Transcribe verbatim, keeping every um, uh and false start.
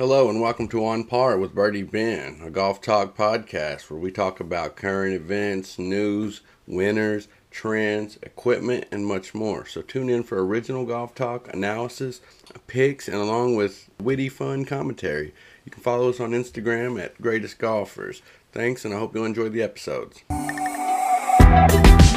Hello and welcome to On Par with Birdie Ben, a golf talk podcast where we talk about current events, news, winners, trends, equipment, and much more. So tune in for original golf talk, analysis, picks, and along with witty, fun commentary. You can follow us on Instagram at Greatest Golfers. Thanks, and I hope you'll enjoy the episodes.